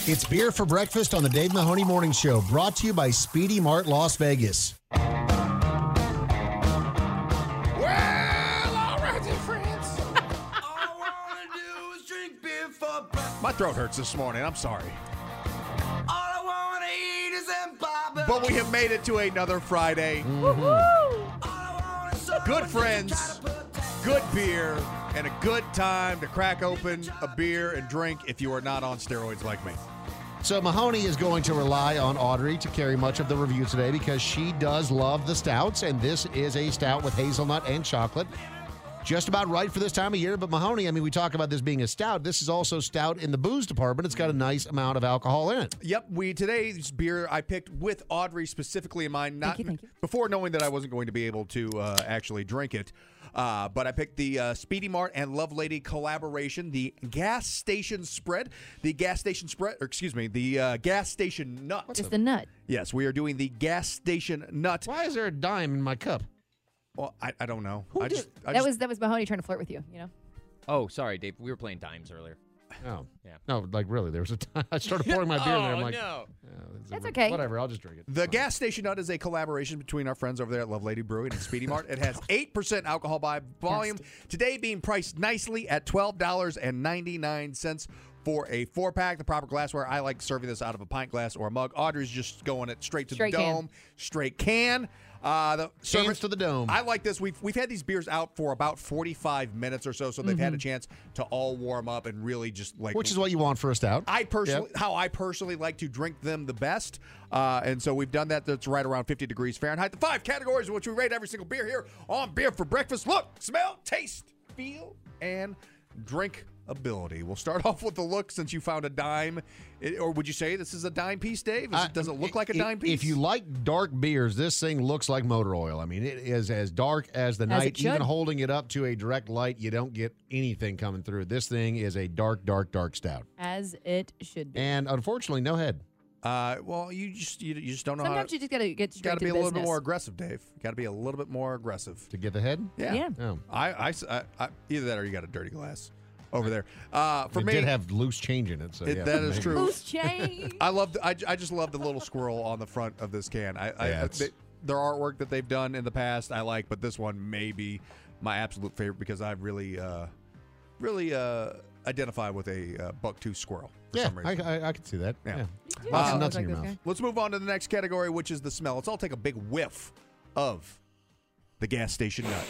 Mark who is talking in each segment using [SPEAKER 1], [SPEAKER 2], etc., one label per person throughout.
[SPEAKER 1] It's Beer for Breakfast on the Dave Mahoney Morning Show, brought to you by Speedy Mart Las Vegas.
[SPEAKER 2] Well, all right, then, friends. All I want to do is drink beer for breakfast. My throat hurts this morning. I'm sorry. All I want to eat is them barbecue. But we have made it to another Friday. Good friends, good beer, and a good time to crack open a beer and drink if you are not on steroids like me.
[SPEAKER 1] So Mahoney is going to rely on Audrey to carry much of the review today because she does love the stouts, and this is a stout with hazelnut and chocolate. Just about right for this time of year, but Mahoney, I mean, we talk about this being a stout. This is also stout in the booze department. It's got a nice amount of alcohol in it.
[SPEAKER 2] Yep, today's beer I picked with Audrey specifically in mind. Not
[SPEAKER 3] Thank you.
[SPEAKER 2] before knowing that I wasn't going to be able to actually drink it. But I picked the Speedy Mart and Love Lady collaboration, the gas station spread, the gas station nut.
[SPEAKER 3] Just the nut.
[SPEAKER 2] Yes, we are doing the gas station nut.
[SPEAKER 1] Why is there a dime in my cup?
[SPEAKER 2] Well, I don't know.
[SPEAKER 3] That was Mahoney trying to flirt with you, you know?
[SPEAKER 4] Oh, sorry, Dave. We were playing dimes earlier.
[SPEAKER 1] Oh.
[SPEAKER 4] Yeah.
[SPEAKER 1] No, like really, there was a time I started pouring my beer in there. I'm like,
[SPEAKER 4] no.
[SPEAKER 3] That's okay.
[SPEAKER 1] Whatever, I'll just drink it.
[SPEAKER 2] The gas station nut is a collaboration between our friends over there at Love Lady Brewing and Speedy Mart. It has 8% alcohol by volume. Today being priced nicely at $12.99 for a 4-pack. The proper glassware. I like serving this out of a pint glass or a mug. Audrey's just going it straight to the dome. Straight can. The
[SPEAKER 1] Cans to the dome.
[SPEAKER 2] I like this. We've had these beers out for about 45 minutes or so they've had a chance to all warm up and really just like.
[SPEAKER 1] Which is what you want for a stout.
[SPEAKER 2] How I personally like to drink them the best. And so we've done that. That's right around 50 degrees Fahrenheit. The 5 categories in which we rate every single beer here on Beer for Breakfast. Look, smell, taste, feel, and drinkability. We'll start off with the look since you found a dime. Or would you say this is a dime piece, Dave? Does it look like a dime piece?
[SPEAKER 1] If you like dark beers, this thing looks like motor oil. I mean, it is as dark as the night. Even holding it up to a direct light, you don't get anything coming through. This thing is a dark, dark, dark stout.
[SPEAKER 3] As it should be.
[SPEAKER 1] And unfortunately, no head.
[SPEAKER 2] Well, you just don't know.
[SPEAKER 3] Sometimes you just gotta get straight to
[SPEAKER 2] be
[SPEAKER 3] the
[SPEAKER 2] a little
[SPEAKER 3] business.
[SPEAKER 2] bit more aggressive, Dave. Got to be a little bit more aggressive
[SPEAKER 1] To get the head?
[SPEAKER 3] Yeah.
[SPEAKER 1] Oh.
[SPEAKER 2] I either that or you got a dirty glass over there. For
[SPEAKER 1] It
[SPEAKER 2] me,
[SPEAKER 1] did have loose change in it. So yeah,
[SPEAKER 2] that is
[SPEAKER 1] maybe.
[SPEAKER 2] true.
[SPEAKER 3] Loose change.
[SPEAKER 2] I just love the little squirrel on the front of this can. Their artwork that they've done in the past I like, but this one may be my absolute favorite because I really identify with a bucktooth squirrel for some reason.
[SPEAKER 1] I can see that.
[SPEAKER 2] Yeah.
[SPEAKER 1] Lots of nuts
[SPEAKER 3] Like
[SPEAKER 1] in your
[SPEAKER 3] this
[SPEAKER 1] mouth.
[SPEAKER 3] guy.
[SPEAKER 2] Let's move on to the next category, which is the smell. Let's all take a big whiff of the gas station nut.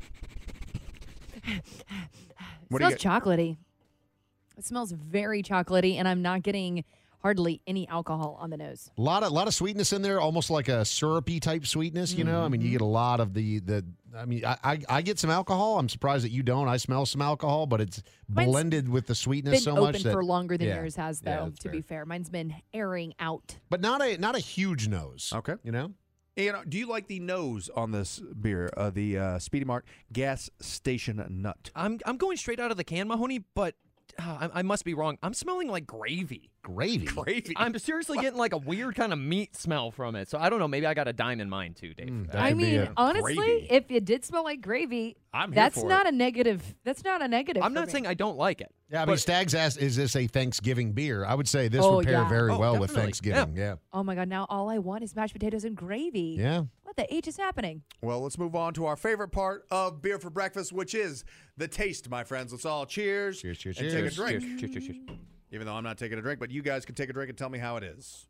[SPEAKER 3] It smells chocolatey. It smells very chocolatey, and I'm not getting hardly any alcohol on the nose.
[SPEAKER 1] A lot of sweetness in there, almost like a syrupy type sweetness. You know, I mean, you get a lot of the. I mean, I get some alcohol. I'm surprised that you don't. I smell some alcohol, but it's blended with the sweetness
[SPEAKER 3] Been
[SPEAKER 1] so much
[SPEAKER 3] open
[SPEAKER 1] that
[SPEAKER 3] for longer than yours has,
[SPEAKER 1] Yeah,
[SPEAKER 3] though.
[SPEAKER 1] that's
[SPEAKER 3] To
[SPEAKER 1] fair.
[SPEAKER 3] be fair, mine's been airing out.
[SPEAKER 1] but not a huge nose.
[SPEAKER 2] Okay.
[SPEAKER 1] You know.
[SPEAKER 2] Do you like the nose on this beer, the Speedy Mart gas station nut?
[SPEAKER 4] I'm going straight out of the can, Mahoney, but I must be wrong. I'm smelling like gravy.
[SPEAKER 1] Gravy.
[SPEAKER 4] I'm seriously getting like a weird kind of meat smell from it. So I don't know. Maybe I got a dime in mind too, Dave.
[SPEAKER 1] That
[SPEAKER 3] I
[SPEAKER 1] could be
[SPEAKER 3] mean,
[SPEAKER 1] it.
[SPEAKER 3] honestly,
[SPEAKER 2] Gravy.
[SPEAKER 3] if it did smell like gravy,
[SPEAKER 2] I'm here
[SPEAKER 3] that's
[SPEAKER 2] for
[SPEAKER 3] not
[SPEAKER 2] it.
[SPEAKER 3] a negative. That's not a negative.
[SPEAKER 4] I'm
[SPEAKER 3] for
[SPEAKER 4] not
[SPEAKER 3] me.
[SPEAKER 4] saying I don't like it.
[SPEAKER 1] Yeah, I mean, Stag's asked, is this a Thanksgiving beer? I would say this
[SPEAKER 3] Oh,
[SPEAKER 1] would pair
[SPEAKER 3] yeah.
[SPEAKER 1] very
[SPEAKER 4] Oh,
[SPEAKER 1] well with
[SPEAKER 4] definitely.
[SPEAKER 1] Thanksgiving. Yeah.
[SPEAKER 3] Oh my God! Now all I want is mashed potatoes and gravy.
[SPEAKER 1] Yeah.
[SPEAKER 3] What the H is happening?
[SPEAKER 2] Well, let's move on to our favorite part of Beer for Breakfast, which is the taste, my friends. Let's all cheers.
[SPEAKER 1] Cheers, cheers,
[SPEAKER 2] and
[SPEAKER 1] cheers.
[SPEAKER 2] take a drink.
[SPEAKER 4] Cheers.
[SPEAKER 2] Even though I'm not taking a drink, but you guys can take a drink and tell me how it is.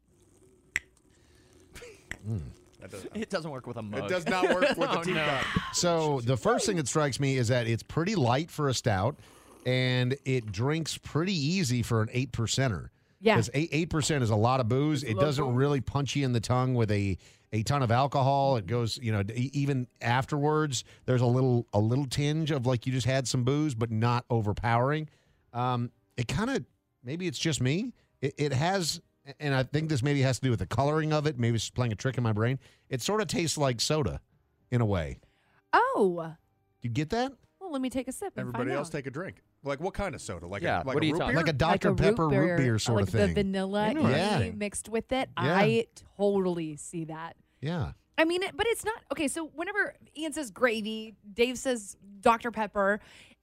[SPEAKER 4] It doesn't work with a mug.
[SPEAKER 2] It does not work with a
[SPEAKER 4] Oh,
[SPEAKER 2] teacup.
[SPEAKER 1] So the first thing that strikes me is that it's pretty light for a stout, and it drinks pretty easy for an 8%er.
[SPEAKER 3] Yeah.
[SPEAKER 1] Because 8% is a lot of booze. It doesn't really punch you in the tongue with a ton of alcohol. It goes, even afterwards, there's a little tinge of like you just had some booze, but not overpowering. It kind of, maybe it's just me. It has, and I think this maybe has to do with the coloring of it. Maybe it's playing a trick in my brain. It sort of tastes like soda in a way.
[SPEAKER 3] Oh,
[SPEAKER 1] You get that?
[SPEAKER 3] well, let me take a sip. And
[SPEAKER 2] Everybody
[SPEAKER 3] find
[SPEAKER 2] else
[SPEAKER 3] out.
[SPEAKER 2] take a drink. Like what kind of soda? Like
[SPEAKER 4] Yeah,
[SPEAKER 2] a, like
[SPEAKER 4] what
[SPEAKER 2] a
[SPEAKER 4] are you
[SPEAKER 2] root
[SPEAKER 4] talking-
[SPEAKER 2] beer?
[SPEAKER 1] Like a Dr.
[SPEAKER 3] Like a
[SPEAKER 1] Pepper root beer sort
[SPEAKER 3] like
[SPEAKER 1] of thing.
[SPEAKER 3] the vanilla
[SPEAKER 1] Interesting.
[SPEAKER 3] mixed with it.
[SPEAKER 1] Yeah.
[SPEAKER 3] I totally see that.
[SPEAKER 1] Yeah.
[SPEAKER 3] I mean, but it's not okay. So whenever Ian says gravy, Dave says Dr. Pepper. It's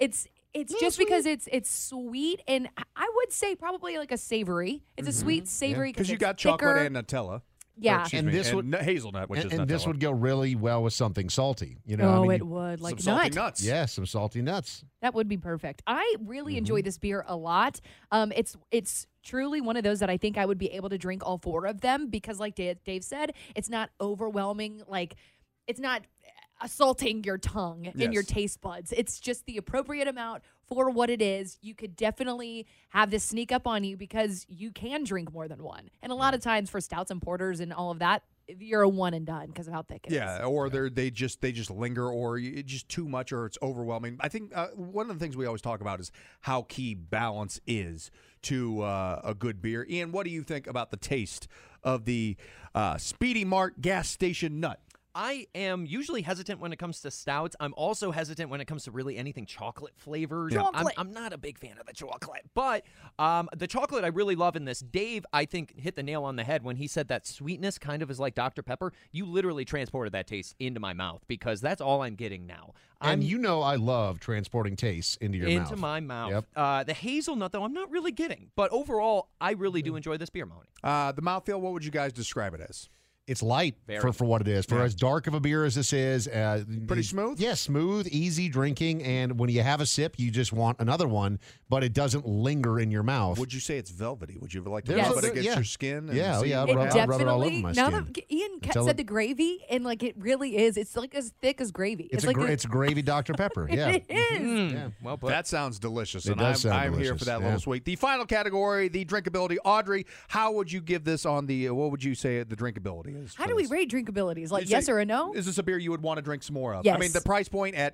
[SPEAKER 3] It's just because it's sweet, and I would say probably like a savory. It's a sweet savory
[SPEAKER 2] Because you
[SPEAKER 3] it's
[SPEAKER 2] got
[SPEAKER 3] thicker.
[SPEAKER 2] chocolate and Nutella.
[SPEAKER 3] Yeah.
[SPEAKER 2] Excuse
[SPEAKER 1] And
[SPEAKER 2] me,
[SPEAKER 1] this
[SPEAKER 2] and
[SPEAKER 1] would-
[SPEAKER 2] hazelnut, which is Nutella.
[SPEAKER 1] And this would go really well with something salty. You know,
[SPEAKER 3] Oh,
[SPEAKER 1] I mean,
[SPEAKER 3] it would. Like
[SPEAKER 2] some salty
[SPEAKER 3] nut.
[SPEAKER 2] nuts.
[SPEAKER 1] yeah, some salty nuts.
[SPEAKER 3] That would be perfect. I really enjoy this beer a lot. It's truly one of those that I think I would be able to drink all 4 of them because, like Dave said, it's not overwhelming. Like, it's not assaulting your tongue and your
[SPEAKER 2] Yes.
[SPEAKER 3] taste buds. It's just the appropriate amount for what it is. You could definitely have this sneak up on you because you can drink more than one. And a lot of times for stouts and porters and all of that, you're a one and done because of how thick it is.
[SPEAKER 2] Yeah, or they just linger, or it's just too much, or it's overwhelming. I think one of the things we always talk about is how key balance is to a good beer. Ian, what do you think about the taste of the Speedy Mart gas station nut?
[SPEAKER 4] I am usually hesitant when it comes to stouts. I'm also hesitant when it comes to really anything chocolate flavored.
[SPEAKER 3] Chocolate.
[SPEAKER 4] I'm not a big fan of the chocolate, but the chocolate I really love in this. Dave, I think, hit the nail on the head when he said that sweetness kind of is like Dr. Pepper. You literally transported that taste into my mouth because that's all I'm getting now.
[SPEAKER 1] And you know I love transporting tastes into your mouth.
[SPEAKER 4] Into my mouth.
[SPEAKER 1] Yep.
[SPEAKER 4] The hazelnut, though, I'm not really getting. But overall, I really do enjoy this beer, Mahoney.
[SPEAKER 2] The mouthfeel, what would you guys describe it as?
[SPEAKER 1] It's light
[SPEAKER 4] Very.
[SPEAKER 1] for what it is. For as dark of a beer as this is.
[SPEAKER 2] Pretty smooth?
[SPEAKER 1] Yeah, smooth, easy drinking. And when you have a sip, you just want another one, but it doesn't linger in your mouth.
[SPEAKER 2] Would you say it's velvety? Would you like to
[SPEAKER 1] There's
[SPEAKER 2] rub it
[SPEAKER 1] a-
[SPEAKER 2] against
[SPEAKER 1] yeah.
[SPEAKER 2] your skin? And
[SPEAKER 1] Yeah,
[SPEAKER 2] see?
[SPEAKER 1] yeah,
[SPEAKER 3] It
[SPEAKER 1] I'd rub it
[SPEAKER 3] definitely.
[SPEAKER 1] all over my
[SPEAKER 3] now
[SPEAKER 1] skin.
[SPEAKER 3] that Ian
[SPEAKER 1] Until
[SPEAKER 3] said
[SPEAKER 1] it-
[SPEAKER 3] the gravy, and like it really is. It's like as thick as gravy.
[SPEAKER 1] It's,
[SPEAKER 3] like
[SPEAKER 1] it's gravy Dr. Pepper. Yeah.
[SPEAKER 3] It is.
[SPEAKER 1] Yeah.
[SPEAKER 4] Well put.
[SPEAKER 2] That sounds delicious,
[SPEAKER 1] It
[SPEAKER 2] and
[SPEAKER 1] does sound
[SPEAKER 2] I'm here
[SPEAKER 1] delicious,
[SPEAKER 2] for that
[SPEAKER 1] yeah.
[SPEAKER 2] little sweet. The final category, the drinkability. Audrey, how would you give this on the? What would you say the drinkability is?
[SPEAKER 3] How
[SPEAKER 2] for
[SPEAKER 3] do we
[SPEAKER 2] this?
[SPEAKER 3] rate drinkabilities? Like
[SPEAKER 2] You'd
[SPEAKER 3] yes
[SPEAKER 2] say,
[SPEAKER 3] or a no?
[SPEAKER 2] Is this a beer you would want to drink some more of?
[SPEAKER 3] Yes.
[SPEAKER 2] I mean, the price point at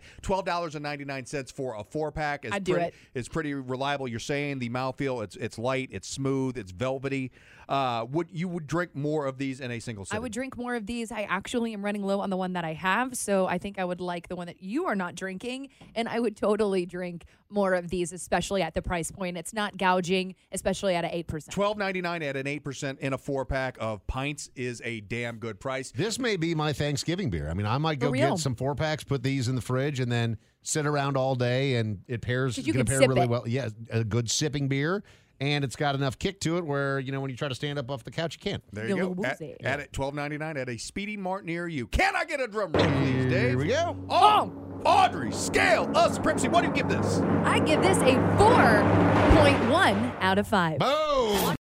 [SPEAKER 2] $12.99 for a 4-pack is
[SPEAKER 3] I'd do
[SPEAKER 2] pretty,
[SPEAKER 3] it.
[SPEAKER 2] It's pretty reliable. You're saying the mouthfeel, it's light, it's smooth, it's velvety. Would you drink more of these in a single sitting?
[SPEAKER 3] I would drink more of these. I actually am running low on the one that I have, so I think I would like the one that you are not drinking, and I would totally drink more of these, especially at the price point. It's not gouging, especially at an 8%.
[SPEAKER 2] $12.99 at an 8% in a 4-pack of pints is a damn good price.
[SPEAKER 1] This may be my Thanksgiving beer. I mean, I might go
[SPEAKER 3] For real.
[SPEAKER 1] get some 4-packs, put these in the fridge, and then sit around all day, and it pairs.
[SPEAKER 3] 'Cause you
[SPEAKER 1] gonna
[SPEAKER 3] can
[SPEAKER 1] pair
[SPEAKER 3] sip
[SPEAKER 1] really
[SPEAKER 3] it.
[SPEAKER 1] well. Yeah, a good sipping beer, and it's got enough kick to it where when you try to stand up off the couch, you can't.
[SPEAKER 2] There
[SPEAKER 3] You're
[SPEAKER 2] you
[SPEAKER 3] a
[SPEAKER 2] go.
[SPEAKER 3] little woozy.
[SPEAKER 2] At $12.99 at a Speedy Mart near you. Can I get a drum roll, please, Dave?
[SPEAKER 1] Here we go.
[SPEAKER 2] Oh, Audrey, scale of supremacy. What do you give this?
[SPEAKER 3] I give this a 4.1 out of 5.
[SPEAKER 1] Boom!